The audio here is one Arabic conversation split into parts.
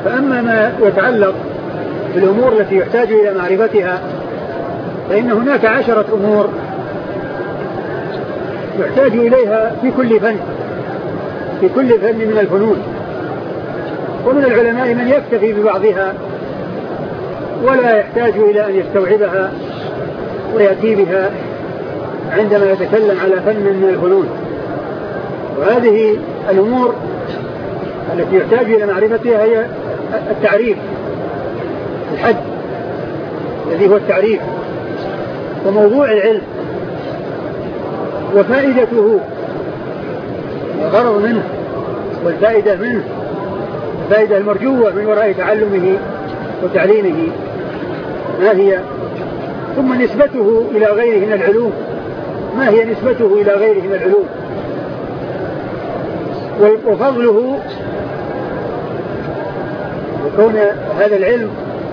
فأما ما يتعلق بالأمور التي يحتاج إلى معرفتها فإن هناك 10 أمور يحتاج إليها في كل فن من الفنون. ومن العلماء من يكتفي ببعضها ولا يحتاج إلى أن يستوعبها ويأتي بها عندما يتكلم على فن من الفنون. وهذه الأمور التي يحتاج إلى معرفتها هي التعريف، الحد الذي هو التعريف، وموضوع العلم، وفائدته، الغرض منه والفائدة منه، الفائدة المرجوة من وراء تعلمه وتعليمه ما هي، ثم نسبته إلى غيره من العلوم، ما هي نسبته إلى غيره من العلوم، وفضله، وكون هذا العلم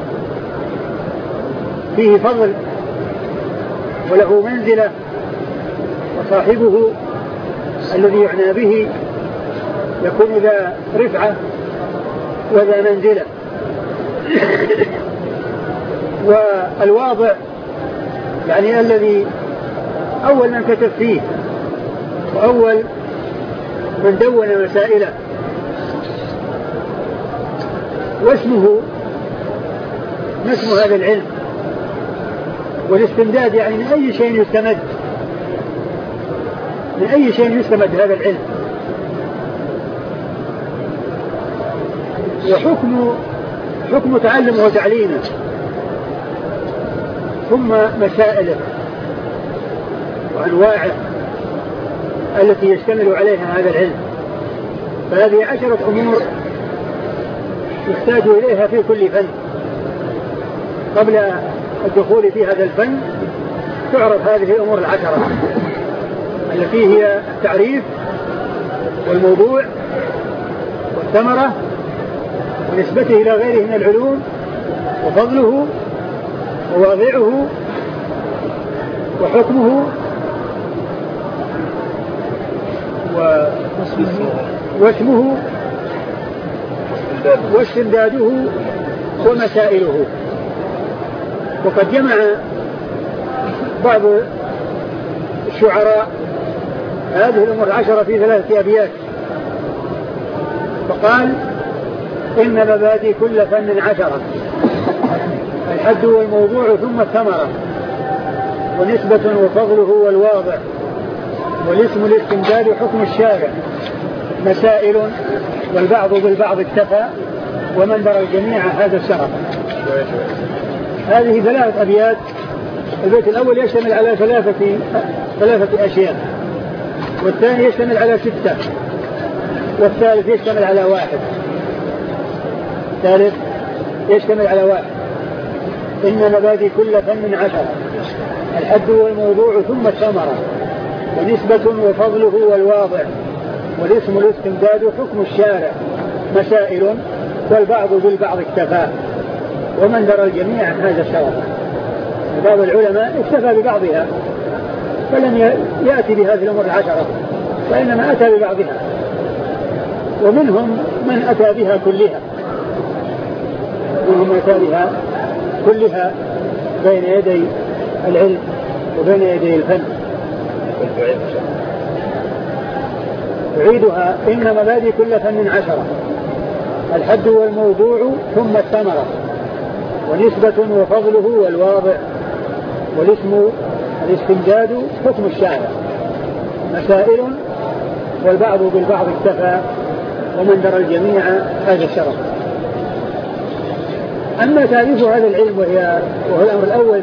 فيه فضل وله منزلة، وصاحبه الذي يعنى به يكون ذا رفعة وذا منزلة. والواضع يعني الذي أول من كتب فيه وأول من دون مسائله، واسمه اسم هذا العلم. والاستمداد يعني من أي شيء يستمد هذا العلم. وحكم تعلمه وتعليمه، ثم مسائله وأنواعه التي يشتمل عليها هذا العلم. فهذه 10 أمور يحتاج إليها في كل فن. قبل الدخول في هذا الفن تعرف هذه الأمور 10 التي هي التعريف والموضوع والثمرة ونسبته إلى غيره من العلوم وفضله وواضعه وحكمه واسمه واستمداده ومسائله. وقد جمع بعض الشعراء هذه الأمور 10 في 3 أبيات، فقال: إن مبادئ كل فن 10، الحد والموضوع ثم الثمرة، ونسبة وفضله والواضع، والاسم الاستمداد حكم الشارع، مسائل، والبعض بالبعض اكتفى، ومن درى الجميع هذا الشرف. هذه 3 أبيات. البيت الأول يشتمل على 3 أشياء، والثاني يشتمل على 6، والثالث يشتمل على 1. الثالث يشتمل على 1. إن مبادئ كل فن 10، الحد والموضوع ثم الثمرة، ونسبة وفضله والواضع، والاسم الاستمداد حكم الشارع، مسائل، والبعض بالبعض اكتفى، ومن درى الجميع هذا الشرف. بعض العلماء اكتفى ببعضها فلم يأتي بهذه الأمور 10، وإنما أتى ببعضها، ومنهم من أتى بها كلها بين يدي العلم وبين يدي الفن. أعيدها: إن مبادئ كل فن 10، الحد والموضوع ثم الثمرة، ونسبة وفضله والواضع، والاسم الاستمداد حكم الشارع، مسائل، والبعض بالبعض اكتفى، ومن درى الجميع هذا الشرف. أما تعريف هذا العلم وهو الأمر الأول